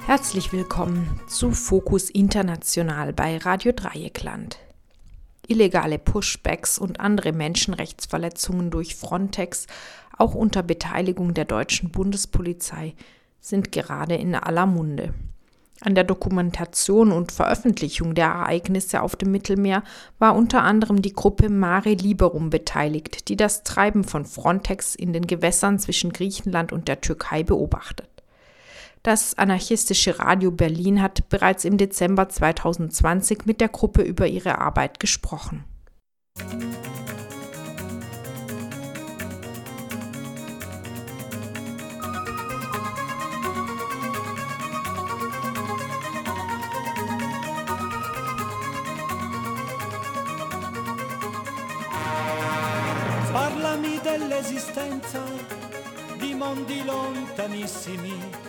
Herzlich willkommen zu Fokus International bei Radio Dreieckland. Illegale Pushbacks und andere Menschenrechtsverletzungen durch Frontex, auch unter Beteiligung der deutschen Bundespolizei, sind gerade in aller Munde. An der Dokumentation und Veröffentlichung der Ereignisse auf dem Mittelmeer war unter anderem die Gruppe Mare Liberum beteiligt, die das Treiben von Frontex in den Gewässern zwischen Griechenland und der Türkei beobachtet. Das anarchistische Radio Berlin hat bereits im Dezember 2020 mit der Gruppe über ihre Arbeit gesprochen. Parlami dell'esistenza di mondi lontanissimi.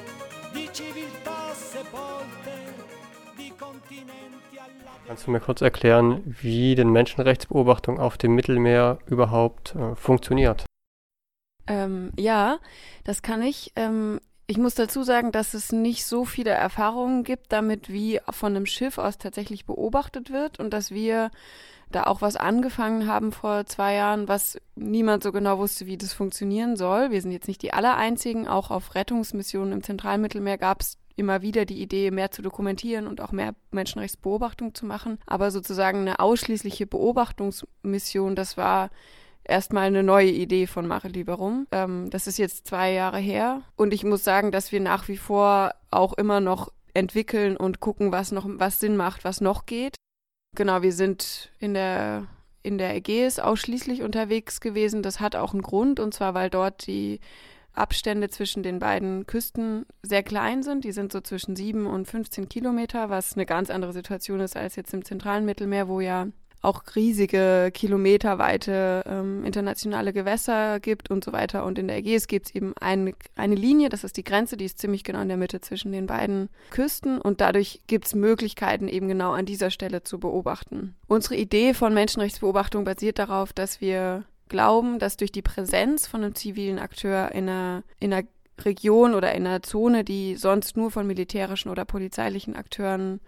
Kannst du mir kurz erklären, wie denn Menschenrechtsbeobachtung auf dem Mittelmeer überhaupt funktioniert? Ja, das kann ich. Ich muss dazu sagen, dass es nicht so viele Erfahrungen gibt damit, wie von einem Schiff aus tatsächlich beobachtet wird und dass wir da auch was angefangen haben vor 2 Jahren, was niemand so genau wusste, wie das funktionieren soll. Wir sind jetzt nicht die Allereinzigen. Auch auf Rettungsmissionen im Zentralmittelmeer gab es immer wieder die Idee, mehr zu dokumentieren und auch mehr Menschenrechtsbeobachtung zu machen. Aber sozusagen eine ausschließliche Beobachtungsmission, das war erstmal eine neue Idee von Mare Liberum. Das ist jetzt 2 Jahre her. Und ich muss sagen, dass wir nach wie vor auch immer noch entwickeln und gucken, was Sinn macht, was noch geht. Genau, wir sind in der Ägäis ausschließlich unterwegs gewesen. Das hat auch einen Grund, und zwar, weil dort die Abstände zwischen den beiden Küsten sehr klein sind. Die sind so zwischen 7 und 15 Kilometer, was eine ganz andere Situation ist als jetzt im zentralen Mittelmeer, wo ja auch riesige, kilometerweite internationale Gewässer gibt und so weiter. Und in der Ägäis gibt es eben eine Linie, das ist die Grenze, die ist ziemlich genau in der Mitte zwischen den beiden Küsten. Und dadurch gibt es Möglichkeiten, eben genau an dieser Stelle zu beobachten. Unsere Idee von Menschenrechtsbeobachtung basiert darauf, dass wir glauben, dass durch die Präsenz von einem zivilen Akteur in einer Region oder in einer Zone, die sonst nur von militärischen oder polizeilichen Akteuren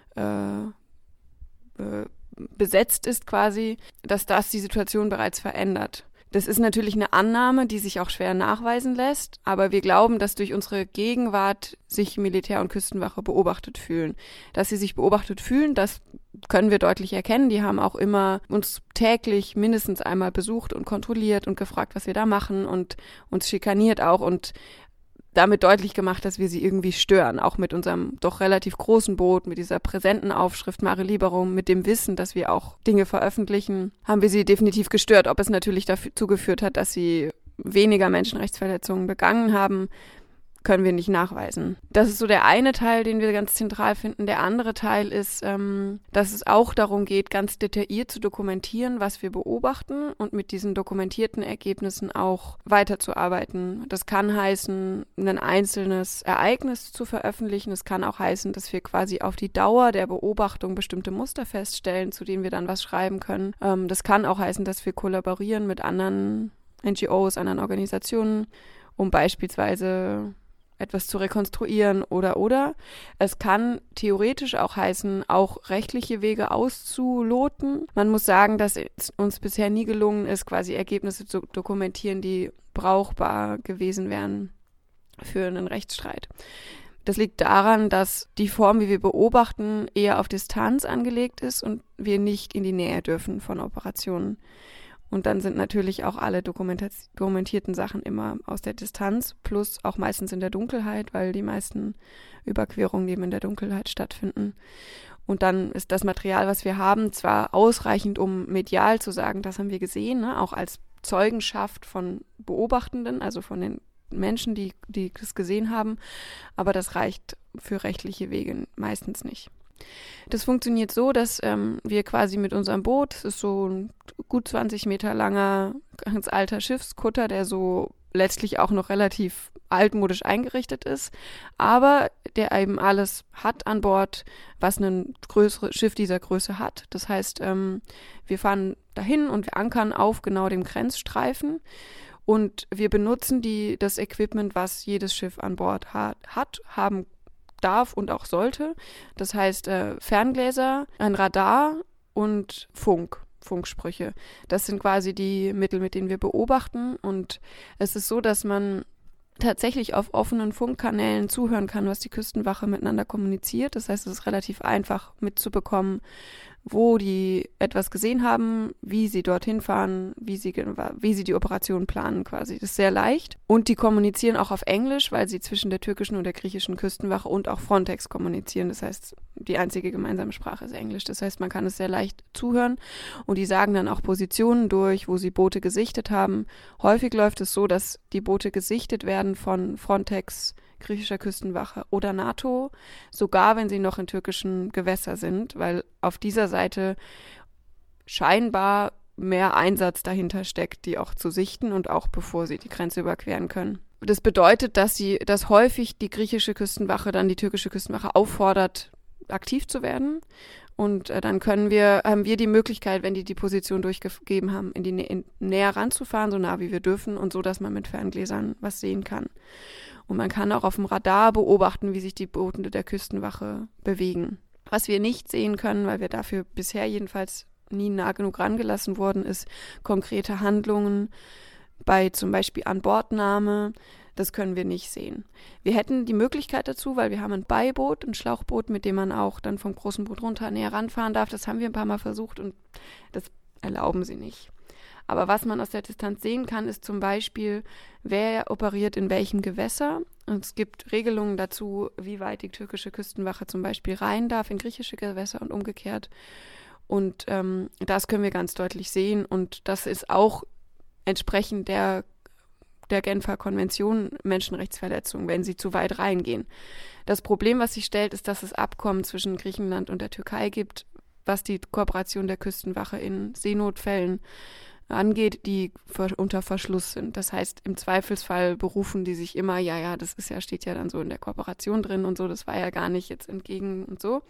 besetzt ist quasi, dass das die Situation bereits verändert. Das ist natürlich eine Annahme, die sich auch schwer nachweisen lässt, aber wir glauben, dass durch unsere Gegenwart sich Militär und Küstenwache beobachtet fühlen. Dass sie sich beobachtet fühlen, das können wir deutlich erkennen. Die haben auch immer uns täglich mindestens einmal besucht und kontrolliert und gefragt, was wir da machen und uns schikaniert auch und damit deutlich gemacht, dass wir sie irgendwie stören, auch mit unserem doch relativ großen Boot, mit dieser präsenten Aufschrift Mare Liberum, mit dem Wissen, dass wir auch Dinge veröffentlichen, haben wir sie definitiv gestört. Ob es natürlich dazu geführt hat, dass sie weniger Menschenrechtsverletzungen begangen haben, können wir nicht nachweisen. Das ist so der eine Teil, den wir ganz zentral finden. Der andere Teil ist, dass es auch darum geht, ganz detailliert zu dokumentieren, was wir beobachten und mit diesen dokumentierten Ergebnissen auch weiterzuarbeiten. Das kann heißen, ein einzelnes Ereignis zu veröffentlichen. Es kann auch heißen, dass wir quasi auf die Dauer der Beobachtung bestimmte Muster feststellen, zu denen wir dann was schreiben können. Das kann auch heißen, dass wir kollaborieren mit anderen NGOs, anderen Organisationen, um beispielsweise etwas zu rekonstruieren oder. Es kann theoretisch auch heißen, auch rechtliche Wege auszuloten. Man muss sagen, dass es uns bisher nie gelungen ist, quasi Ergebnisse zu dokumentieren, die brauchbar gewesen wären für einen Rechtsstreit. Das liegt daran, dass die Form, wie wir beobachten, eher auf Distanz angelegt ist und wir nicht in die Nähe dürfen von Operationen. Und dann sind natürlich auch alle dokumentierten Sachen immer aus der Distanz, plus auch meistens in der Dunkelheit, weil die meisten Überquerungen eben in der Dunkelheit stattfinden. Und dann ist das Material, was wir haben, zwar ausreichend, um medial zu sagen, das haben wir gesehen, ne? Auch als Zeugenschaft von Beobachtenden, also von den Menschen, die das gesehen haben, aber das reicht für rechtliche Wege meistens nicht. Das funktioniert so, dass wir quasi mit unserem Boot, das ist so ein gut 20 Meter langer, ganz alter Schiffskutter, der so letztlich auch noch relativ altmodisch eingerichtet ist, aber der eben alles hat an Bord, was ein größeres Schiff dieser Größe hat. Das heißt, wir fahren dahin und wir ankern auf genau dem Grenzstreifen und wir benutzen das Equipment, was jedes Schiff an Bord haben darf und auch sollte. Das heißt Ferngläser, ein Radar und Funksprüche. Das sind quasi die Mittel, mit denen wir beobachten. Und es ist so, dass man tatsächlich auf offenen Funkkanälen zuhören kann, was die Küstenwache miteinander kommuniziert. Das heißt, es ist relativ einfach mitzubekommen, wo die etwas gesehen haben, wie sie dorthin fahren, wie sie die Operation planen quasi. Das ist sehr leicht. Und die kommunizieren auch auf Englisch, weil sie zwischen der türkischen und der griechischen Küstenwache und auch Frontex kommunizieren. Das heißt, die einzige gemeinsame Sprache ist Englisch. Das heißt, man kann es sehr leicht zuhören und die sagen dann auch Positionen durch, wo sie Boote gesichtet haben. Häufig läuft es so, dass die Boote gesichtet werden von Frontex, griechischer Küstenwache oder NATO, sogar wenn sie noch in türkischen Gewässern sind, weil auf dieser Seite scheinbar mehr Einsatz dahinter steckt, die auch zu sichten und auch bevor sie die Grenze überqueren können. Das bedeutet, dass häufig die griechische Küstenwache dann die türkische Küstenwache auffordert, aktiv zu werden. Und dann haben wir die Möglichkeit, wenn die Position durchgegeben haben, näher ranzufahren, so nah wie wir dürfen und so, dass man mit Ferngläsern was sehen kann. Und man kann auch auf dem Radar beobachten, wie sich die Boote der Küstenwache bewegen. Was wir nicht sehen können, weil wir dafür bisher jedenfalls nie nah genug rangelassen wurden, ist konkrete Handlungen bei zum Beispiel Anbordnahme. Das können wir nicht sehen. Wir hätten die Möglichkeit dazu, weil wir haben ein Beiboot, ein Schlauchboot, mit dem man auch dann vom großen Boot runter näher ranfahren darf. Das haben wir ein paar Mal versucht und das erlauben sie nicht. Aber was man aus der Distanz sehen kann, ist zum Beispiel, wer operiert in welchem Gewässer. Und es gibt Regelungen dazu, wie weit die türkische Küstenwache zum Beispiel rein darf in griechische Gewässer und umgekehrt. Und das können wir ganz deutlich sehen. Und das ist auch entsprechend der Genfer Konvention Menschenrechtsverletzung, wenn sie zu weit reingehen. Das Problem, was sich stellt, ist, dass es Abkommen zwischen Griechenland und der Türkei gibt, was die Kooperation der Küstenwache in Seenotfällen angeht, die unter Verschluss sind. Das heißt, im Zweifelsfall berufen die sich immer, steht ja dann so in der Kooperation drin und so, das war ja gar nicht jetzt entgegen und so.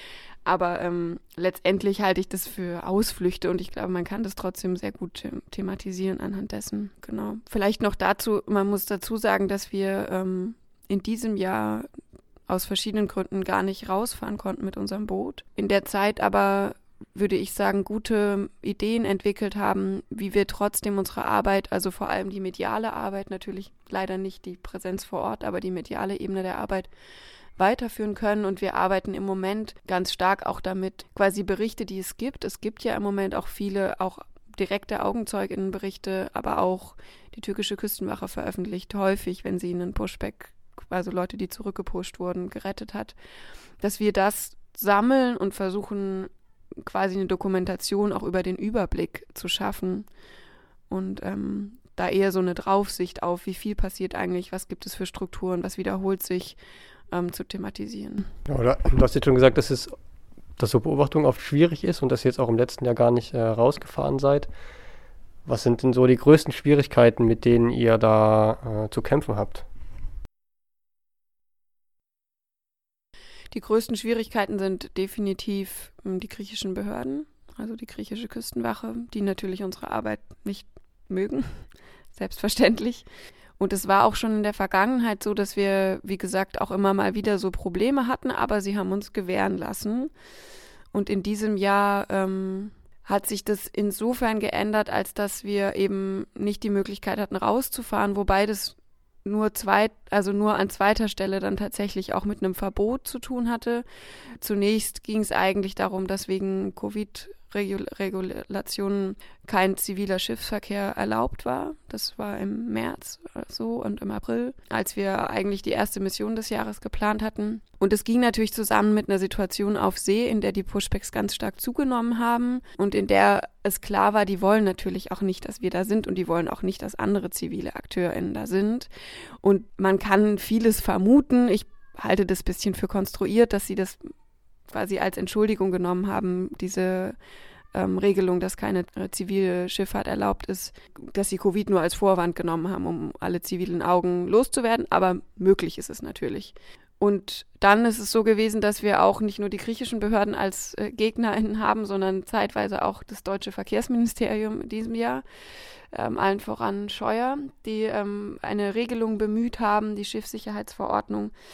Aber letztendlich halte ich das für Ausflüchte und ich glaube, man kann das trotzdem sehr gut thematisieren anhand dessen. Genau. Vielleicht noch dazu, man muss dazu sagen, dass wir in diesem Jahr aus verschiedenen Gründen gar nicht rausfahren konnten mit unserem Boot. In der Zeit aber, würde ich sagen, gute Ideen entwickelt haben, wie wir trotzdem unsere Arbeit, also vor allem die mediale Arbeit, natürlich leider nicht die Präsenz vor Ort, aber die mediale Ebene der Arbeit weiterführen können. Und wir arbeiten im Moment ganz stark auch damit, quasi Berichte, die es gibt. Es gibt ja im Moment auch viele, auch direkte AugenzeugInnenberichte, aber auch die türkische Küstenwache veröffentlicht häufig, wenn sie einen Pushback, also Leute, die zurückgepusht wurden, gerettet hat, dass wir das sammeln und versuchen, quasi eine Dokumentation auch über den Überblick zu schaffen und da eher so eine Draufsicht auf, wie viel passiert eigentlich, was gibt es für Strukturen, was wiederholt sich, zu thematisieren. Ja, du hast jetzt schon gesagt, dass so Beobachtung oft schwierig ist und dass ihr jetzt auch im letzten Jahr gar nicht rausgefahren seid. Was sind denn so die größten Schwierigkeiten, mit denen ihr da zu kämpfen habt? Die größten Schwierigkeiten sind definitiv die griechischen Behörden, also die griechische Küstenwache, die natürlich unsere Arbeit nicht mögen, selbstverständlich. Und es war auch schon in der Vergangenheit so, dass wir, wie gesagt, auch immer mal wieder so Probleme hatten, aber sie haben uns gewähren lassen. Und in diesem Jahr hat sich das insofern geändert, als dass wir eben nicht die Möglichkeit hatten, rauszufahren, wobei das nur an zweiter Stelle dann tatsächlich auch mit einem Verbot zu tun hatte. Zunächst ging es eigentlich darum, dass wegen Covid-Regulationen kein ziviler Schiffsverkehr erlaubt war. Das war im März so und im April, als wir eigentlich die erste Mission des Jahres geplant hatten. Und es ging natürlich zusammen mit einer Situation auf See, in der die Pushbacks ganz stark zugenommen haben und in der es klar war, die wollen natürlich auch nicht, dass wir da sind und die wollen auch nicht, dass andere zivile AkteurInnen da sind. Und man kann vieles vermuten. Ich halte das ein bisschen für konstruiert, dass sie das quasi als Entschuldigung genommen haben, diese Regelung, dass keine zivile Schifffahrt erlaubt ist, dass sie Covid nur als Vorwand genommen haben, um alle zivilen Augen loszuwerden. Aber möglich ist es natürlich. Und dann ist es so gewesen, dass wir auch nicht nur die griechischen Behörden als GegnerInnen haben, sondern zeitweise auch das deutsche Verkehrsministerium in diesem Jahr, allen voran Scheuer, die eine Regelung bemüht haben, die Schiffssicherheitsverordnung,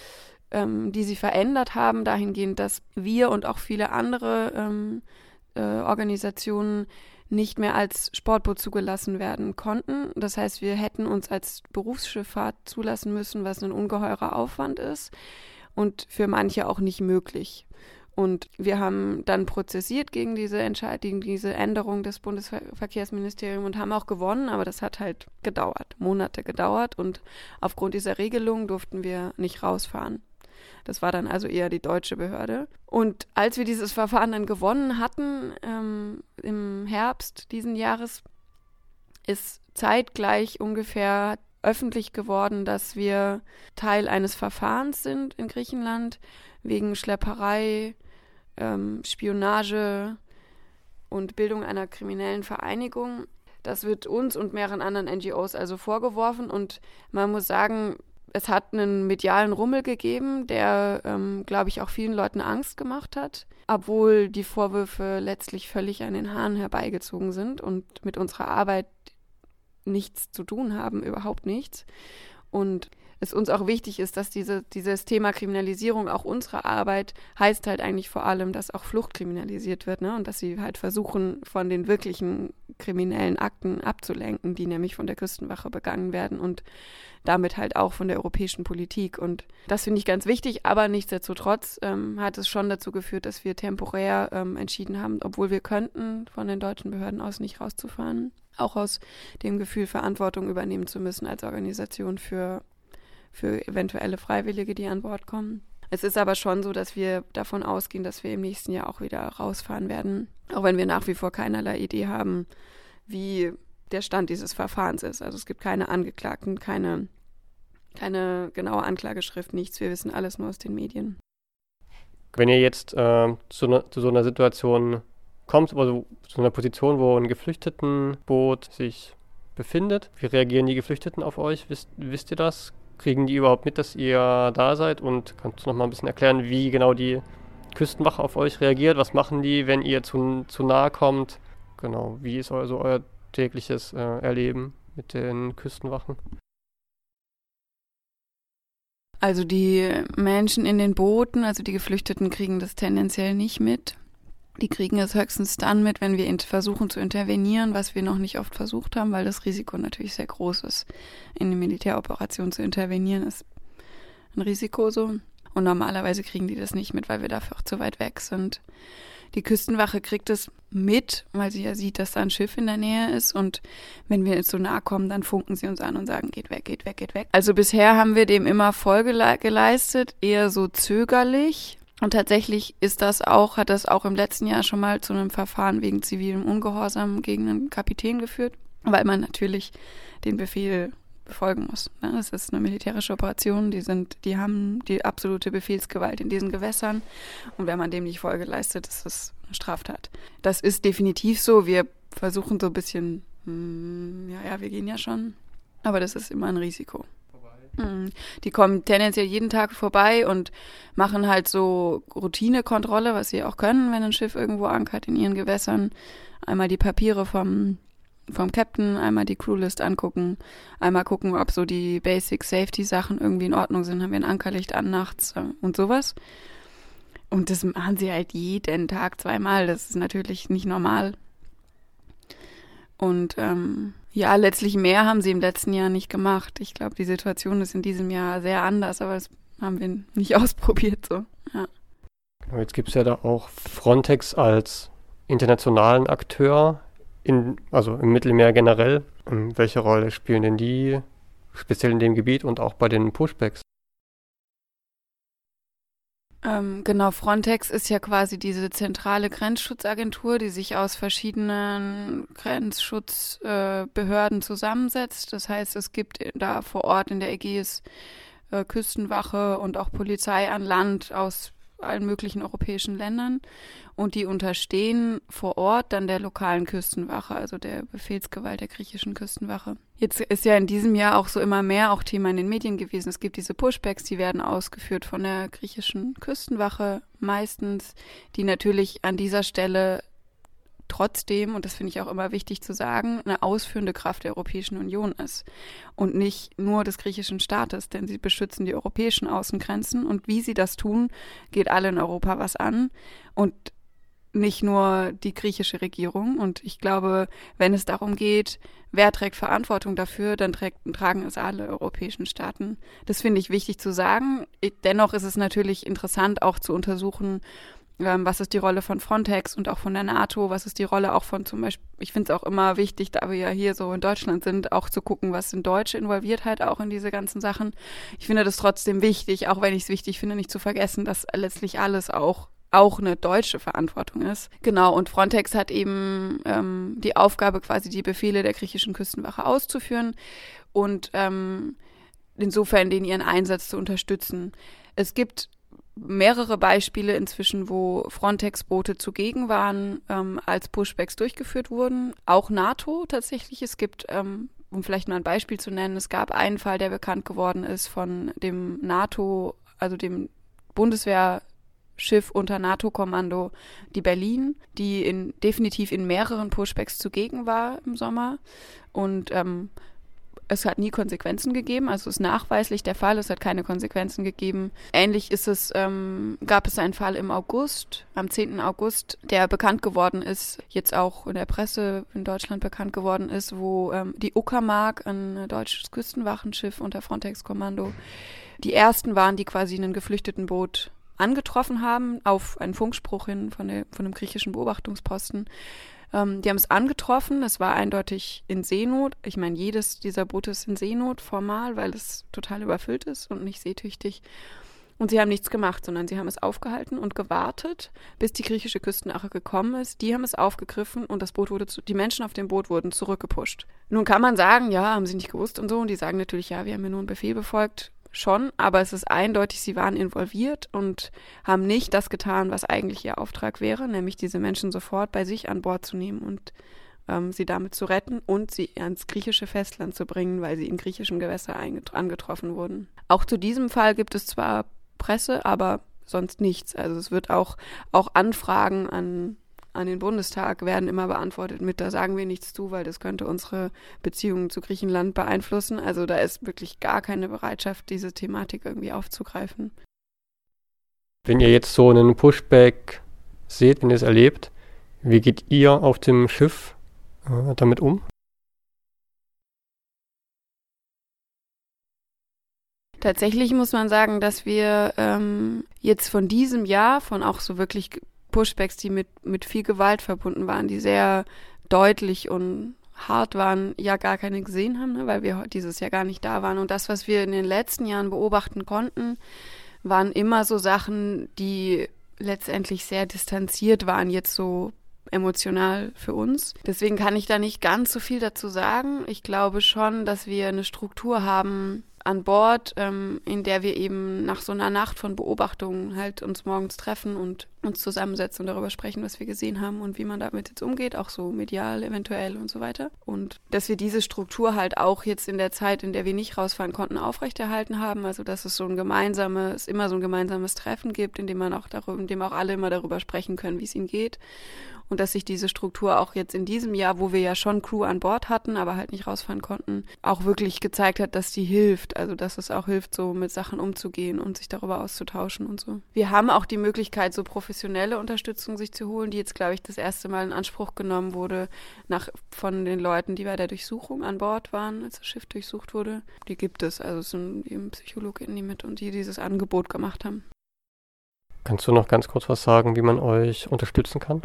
die sie verändert haben, dahingehend, dass wir und auch viele andere Organisationen nicht mehr als Sportboot zugelassen werden konnten. Das heißt, wir hätten uns als Berufsschifffahrt zulassen müssen, was ein ungeheurer Aufwand ist und für manche auch nicht möglich. Und wir haben dann prozessiert gegen diese Änderung des Bundesverkehrsministeriums und haben auch gewonnen, aber das hat halt Monate gedauert und aufgrund dieser Regelung durften wir nicht rausfahren. Das war dann also eher die deutsche Behörde. Und als wir dieses Verfahren dann gewonnen hatten, im Herbst diesen Jahres, ist zeitgleich ungefähr öffentlich geworden, dass wir Teil eines Verfahrens sind in Griechenland wegen Schlepperei, Spionage und Bildung einer kriminellen Vereinigung. Das wird uns und mehreren anderen NGOs also vorgeworfen und man muss sagen, es hat einen medialen Rummel gegeben, der, glaube ich, auch vielen Leuten Angst gemacht hat, obwohl die Vorwürfe letztlich völlig an den Haaren herbeigezogen sind und mit unserer Arbeit nichts zu tun haben, überhaupt nichts. Und es uns auch wichtig ist, dass dieses Thema Kriminalisierung, auch unsere Arbeit, heißt halt eigentlich vor allem, dass auch Flucht kriminalisiert wird, ne? Und dass sie halt versuchen, von den wirklichen kriminellen Akten abzulenken, die nämlich von der Küstenwache begangen werden und damit halt auch von der europäischen Politik. Und das finde ich ganz wichtig, aber nichtsdestotrotz hat es schon dazu geführt, dass wir temporär entschieden haben, obwohl wir könnten, von den deutschen Behörden aus nicht rauszufahren, auch aus dem Gefühl, Verantwortung übernehmen zu müssen als Organisation für eventuelle Freiwillige, die an Bord kommen. Es ist aber schon so, dass wir davon ausgehen, dass wir im nächsten Jahr auch wieder rausfahren werden, auch wenn wir nach wie vor keinerlei Idee haben, wie der Stand dieses Verfahrens ist. Also es gibt keine Angeklagten, keine genaue Anklageschrift, nichts. Wir wissen alles nur aus den Medien. Wenn ihr jetzt zu so einer Situation kommt, also zu einer Position, wo ein Geflüchtetenboot sich befindet, wie reagieren die Geflüchteten auf euch? Wisst ihr das? Kriegen die überhaupt mit, dass ihr da seid? Und kannst du noch mal ein bisschen erklären, wie genau die Küstenwache auf euch reagiert? Was machen die, wenn ihr zu nahe kommt? Genau, wie ist euer tägliches Erleben mit den Küstenwachen? Also die Menschen in den Booten, also die Geflüchteten, kriegen das tendenziell nicht mit. Die kriegen es höchstens dann mit, wenn wir versuchen zu intervenieren, was wir noch nicht oft versucht haben, weil das Risiko natürlich sehr groß ist. In eine Militäroperation zu intervenieren ist ein Risiko so. Und normalerweise kriegen die das nicht mit, weil wir dafür auch zu weit weg sind. Die Küstenwache kriegt es mit, weil sie ja sieht, dass da ein Schiff in der Nähe ist. Und wenn wir so nahe kommen, dann funken sie uns an und sagen, geht weg, geht weg, geht weg. Also bisher haben wir dem immer Folge geleistet, eher so zögerlich. Und tatsächlich hat das auch im letzten Jahr schon mal zu einem Verfahren wegen zivilem Ungehorsam gegen einen Kapitän geführt, weil man natürlich den Befehl befolgen muss. Das ist eine militärische Operation, die haben die absolute Befehlsgewalt in diesen Gewässern und wenn man dem nicht Folge leistet, ist das eine Straftat. Das ist definitiv so, wir versuchen so ein bisschen, wir gehen ja schon, aber das ist immer ein Risiko. Die kommen tendenziell jeden Tag vorbei und machen halt so Routinekontrolle, was sie auch können, wenn ein Schiff irgendwo ankert in ihren Gewässern. Einmal die Papiere vom Captain, einmal die Crewlist angucken, einmal gucken, ob so die Basic Safety Sachen irgendwie in Ordnung sind. Haben wir ein Ankerlicht an nachts und sowas. Und das machen sie halt jeden Tag 2-mal. Das ist natürlich nicht normal. Und letztlich mehr haben sie im letzten Jahr nicht gemacht. Ich glaube, die Situation ist in diesem Jahr sehr anders, aber das haben wir nicht ausprobiert so. Ja. Genau, jetzt gibt es ja da auch Frontex als internationalen Akteur, also im Mittelmeer generell. Welche Rolle spielen denn die speziell in dem Gebiet und auch bei den Pushbacks? Genau, Frontex ist ja quasi diese zentrale Grenzschutzagentur, die sich aus verschiedenen Grenzschutzbehörden zusammensetzt. Das heißt, es gibt da vor Ort in der Ägäis Küstenwache und auch Polizei an Land aus allen möglichen europäischen Ländern und die unterstehen vor Ort dann der lokalen Küstenwache, also der Befehlsgewalt der griechischen Küstenwache. Jetzt ist ja in diesem Jahr auch so immer mehr auch Thema in den Medien gewesen. Es gibt diese Pushbacks, die werden ausgeführt von der griechischen Küstenwache meistens, die natürlich an dieser Stelle trotzdem, und das finde ich auch immer wichtig zu sagen, eine ausführende Kraft der Europäischen Union ist und nicht nur des griechischen Staates, denn sie beschützen die europäischen Außengrenzen und wie sie das tun, geht alle in Europa was an und nicht nur die griechische Regierung. Und ich glaube, wenn es darum geht, wer trägt Verantwortung dafür, dann tragen es alle europäischen Staaten. Das finde ich wichtig zu sagen. Dennoch ist es natürlich interessant, auch zu untersuchen, was ist die Rolle von Frontex und auch von der NATO, was ist die Rolle auch von zum Beispiel, ich finde es auch immer wichtig, da wir ja hier so in Deutschland sind, auch zu gucken, was sind Deutsche Involviertheit auch in diese ganzen Sachen. Ich finde das trotzdem wichtig, auch wenn ich es wichtig finde, nicht zu vergessen, dass letztlich alles auch eine deutsche Verantwortung ist. Genau, und Frontex hat eben die Aufgabe, quasi die Befehle der griechischen Küstenwache auszuführen und insofern den ihren Einsatz zu unterstützen. Es gibt mehrere Beispiele inzwischen, wo Frontex-Boote zugegen waren, als Pushbacks durchgeführt wurden. Auch NATO tatsächlich. Es gibt, um vielleicht mal ein Beispiel zu nennen, es gab einen Fall, der bekannt geworden ist von dem NATO, also dem Bundeswehrschiff unter NATO-Kommando, die Berlin, die definitiv in mehreren Pushbacks zugegen war im Sommer. Und es hat nie Konsequenzen gegeben, also ist nachweislich der Fall, es hat keine Konsequenzen gegeben. Ähnlich gab es einen Fall im August, am 10. August, der bekannt geworden ist, jetzt auch in der Presse in Deutschland bekannt geworden ist, wo die Uckermark, ein deutsches Küstenwachenschiff unter Frontex-Kommando, die ersten waren, die quasi einen geflüchteten Boot angetroffen haben, auf einen Funkspruch hin von einem griechischen Beobachtungsposten. Die haben es angetroffen, es war eindeutig in Seenot. Ich meine, jedes dieser Boote ist in Seenot formal, weil es total überfüllt ist und nicht seetüchtig. Und sie haben nichts gemacht, sondern sie haben es aufgehalten und gewartet, bis die griechische Küstenwache gekommen ist. Die haben es aufgegriffen und die Menschen auf dem Boot wurden zurückgepusht. Nun kann man sagen, ja, haben sie nicht gewusst und so. Und die sagen natürlich, ja, wir haben ja nur einen Befehl befolgt. Schon, aber es ist eindeutig, sie waren involviert und haben nicht das getan, was eigentlich ihr Auftrag wäre, nämlich diese Menschen sofort bei sich an Bord zu nehmen und sie damit zu retten und sie ans griechische Festland zu bringen, weil sie in griechischen Gewässern angetroffen wurden. Auch zu diesem Fall gibt es zwar Presse, aber sonst nichts. Also es wird auch Anfragen an den Bundestag werden immer beantwortet mit, da sagen wir nichts zu, weil das könnte unsere Beziehungen zu Griechenland beeinflussen. Also da ist wirklich gar keine Bereitschaft, diese Thematik irgendwie aufzugreifen. Wenn ihr jetzt so einen Pushback seht, wenn ihr es erlebt, wie geht ihr auf dem Schiff damit um? Tatsächlich muss man sagen, dass wir jetzt von diesem Jahr, von auch so wirklich Pushbacks, die mit viel Gewalt verbunden waren, die sehr deutlich und hart waren, ja gar keine gesehen haben, ne, weil wir dieses Jahr gar nicht da waren. Und das, was wir in den letzten Jahren beobachten konnten, waren immer so Sachen, die letztendlich sehr distanziert waren, jetzt so emotional für uns. Deswegen kann ich da nicht ganz so viel dazu sagen. Ich glaube schon, dass wir eine Struktur haben an Bord, in der wir eben nach so einer Nacht von Beobachtungen halt uns morgens treffen und uns zusammensetzen und darüber sprechen, was wir gesehen haben und wie man damit jetzt umgeht, auch so medial eventuell und so weiter. Und dass wir diese Struktur halt auch jetzt in der Zeit, in der wir nicht rausfahren konnten, aufrechterhalten haben, also dass es immer so ein gemeinsames Treffen gibt, in dem auch alle immer darüber sprechen können, wie es ihnen geht. Und dass sich diese Struktur auch jetzt in diesem Jahr, wo wir ja schon Crew an Bord hatten, aber halt nicht rausfahren konnten, auch wirklich gezeigt hat, dass die hilft. Also dass es auch hilft, so mit Sachen umzugehen und sich darüber auszutauschen und so. Wir haben auch die Möglichkeit, so professionelle Unterstützung sich zu holen, die jetzt, glaube ich, das erste Mal in Anspruch genommen wurde von den Leuten, die bei der Durchsuchung an Bord waren, als das Schiff durchsucht wurde. Die gibt es. Also es sind eben PsychologInnen, die mit und die dieses Angebot gemacht haben. Kannst du noch ganz kurz was sagen, wie man euch unterstützen kann?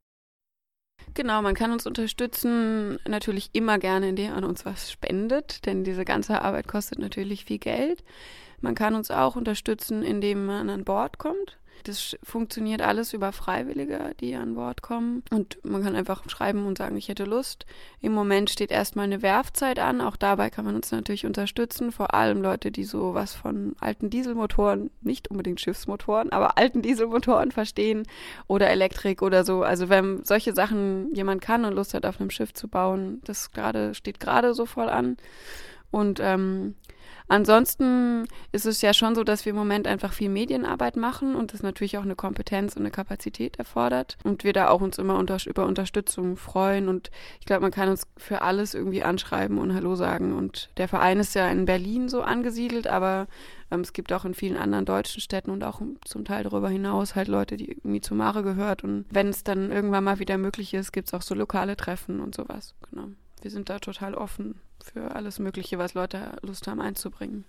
Genau, man kann uns unterstützen, natürlich immer gerne, indem man uns was spendet, denn diese ganze Arbeit kostet natürlich viel Geld. Man kann uns auch unterstützen, indem man an Bord kommt. Das funktioniert alles über Freiwillige, die an Bord kommen. Und man kann einfach schreiben und sagen, ich hätte Lust. Im Moment steht erstmal eine Werfzeit an. Auch dabei kann man uns natürlich unterstützen. Vor allem Leute, die so was von alten Dieselmotoren, nicht unbedingt Schiffsmotoren, aber alten Dieselmotoren verstehen oder Elektrik oder so. Also wenn solche Sachen jemand kann und Lust hat, auf einem Schiff zu bauen, das steht gerade so voll an. Und Ansonsten ist es ja schon so, dass wir im Moment einfach viel Medienarbeit machen und das natürlich auch eine Kompetenz und eine Kapazität erfordert und wir da auch uns immer über Unterstützung freuen und ich glaube, man kann uns für alles irgendwie anschreiben und Hallo sagen und der Verein ist ja in Berlin so angesiedelt, aber es gibt auch in vielen anderen deutschen Städten und auch zum Teil darüber hinaus halt Leute, die irgendwie zu Mare gehört. Und wenn es dann irgendwann mal wieder möglich ist, gibt es auch so lokale Treffen und sowas. Genau. Wir sind da total offen für alles Mögliche, was Leute Lust haben einzubringen.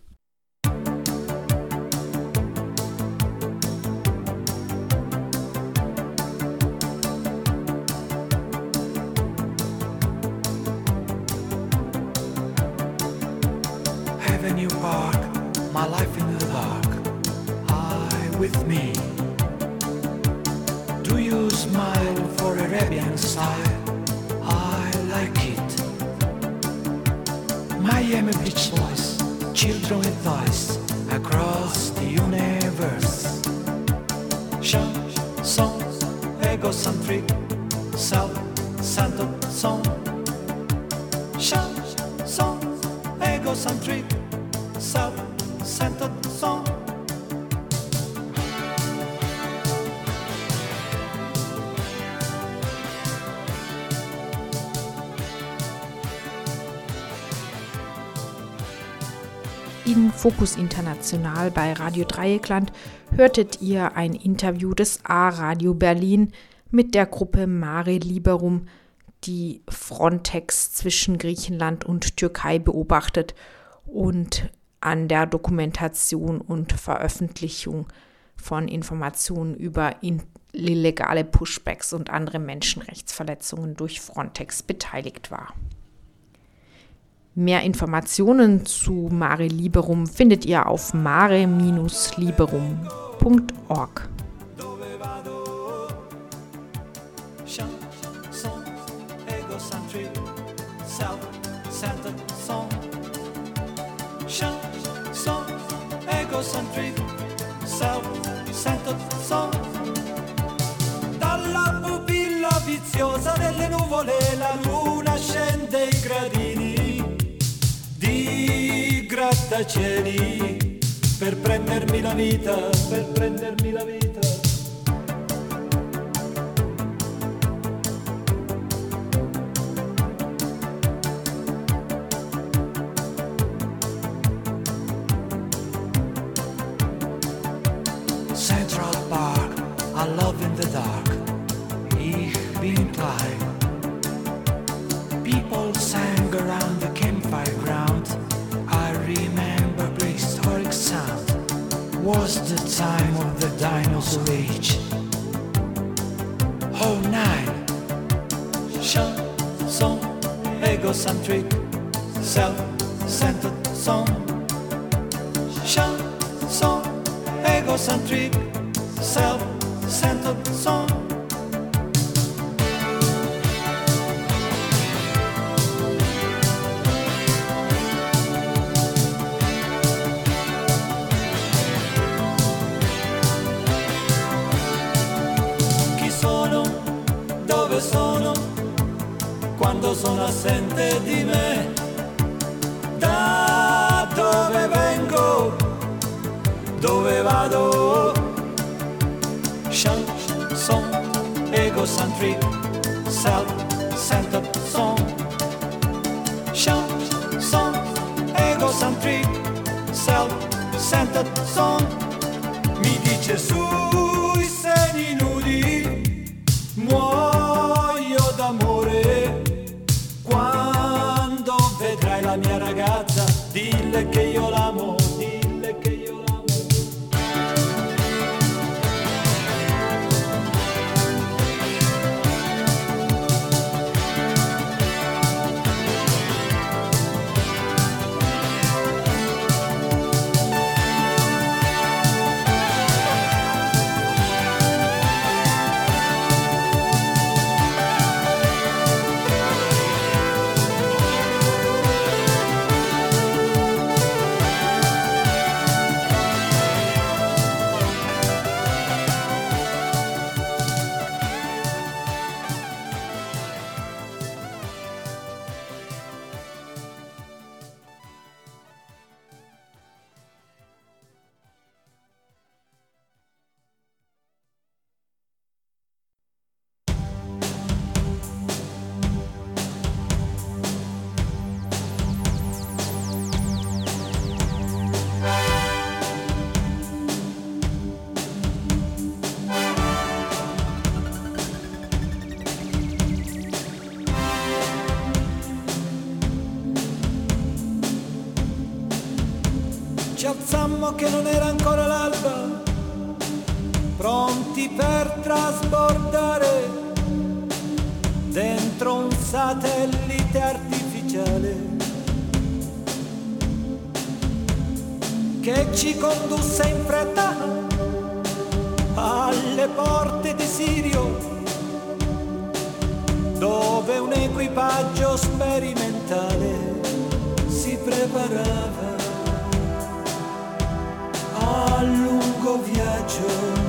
Avenue Park, my life in the dark, I with me. Do you smile for Arabian style? I like it. Miami Beach Boys, children with voice, across the universe. Chanson, egocentric, self-centered song. Chanson, egocentric, self-centered song. In Fokus International bei Radio Dreieckland hörtet ihr ein Interview des A-Radio Berlin mit der Gruppe Mare Liberum, die Frontex zwischen Griechenland und Türkei beobachtet und an der Dokumentation und Veröffentlichung von Informationen über illegale Pushbacks und andere Menschenrechtsverletzungen durch Frontex beteiligt war. Mehr Informationen zu Mare Liberum findet ihr auf mare-liberum.org. Dalla pupilla viziosa delle nuvole la luna scende i gradini di grattacieli per prendermi la vita, per prendermi la vita. Central Park, I love in the dark. Ich bin klein. People sang around the campfire ground. I remember prehistoric sound. Was the time of the dinosaur age. Oh nine. Chanson, egocentric, self-centered song. Chanson, egocentric, self-centered song. Chi sono? Dove sono? Quando sono assente di me? Da dove vengo? Dove vado? Chanson, egocentric, self-centered song. Chanson, egocentric, self-centered song. Mi dice sui seni nudi, muoio d'amore. Quando vedrai la mia ragazza, dille che io l'amo, dille che io l'amo. alzammo che non era ancora l'alba, pronti per trasbordare dentro un satellite artificiale che ci condusse in fretta alle porte di Sirio, dove un equipaggio sperimentale si preparava a lungo viaggio.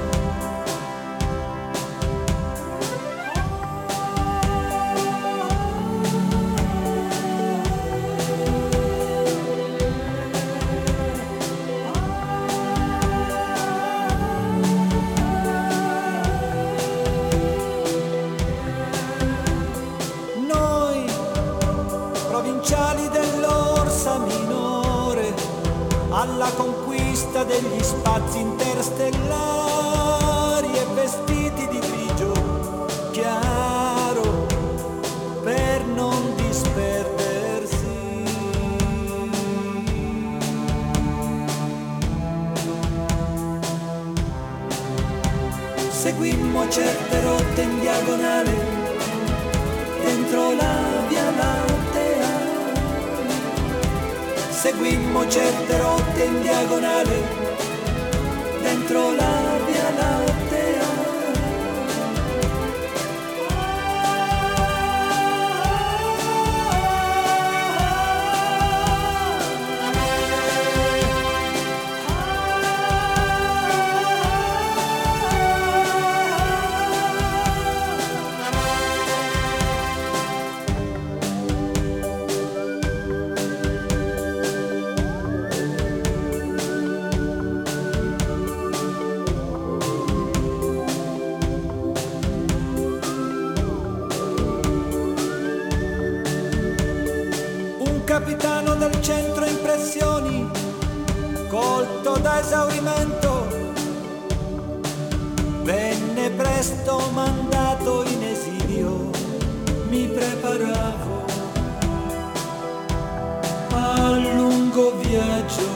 Alla conquista degli spazi interstellari e vestiti di grigio chiaro per non disperdersi. Seguimmo certe rotte in diagonale dentro la Via Lattea. Seguimmo certe rotte in diagonale dentro la Via Lattea. Capitano del centro impressioni, colto da esaurimento, venne presto mandato in esilio. Mi preparavo a lungo viaggio.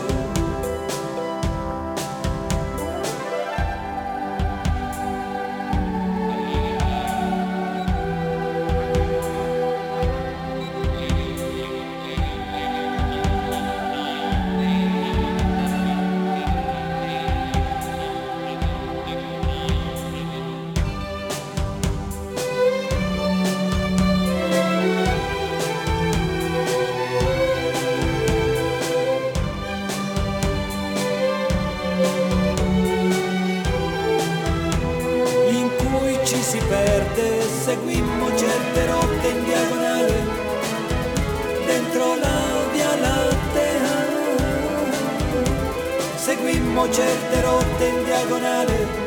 Si perde, seguimmo certe rotte in diagonale dentro la Via Lattea. Seguimmo certe rotte in diagonale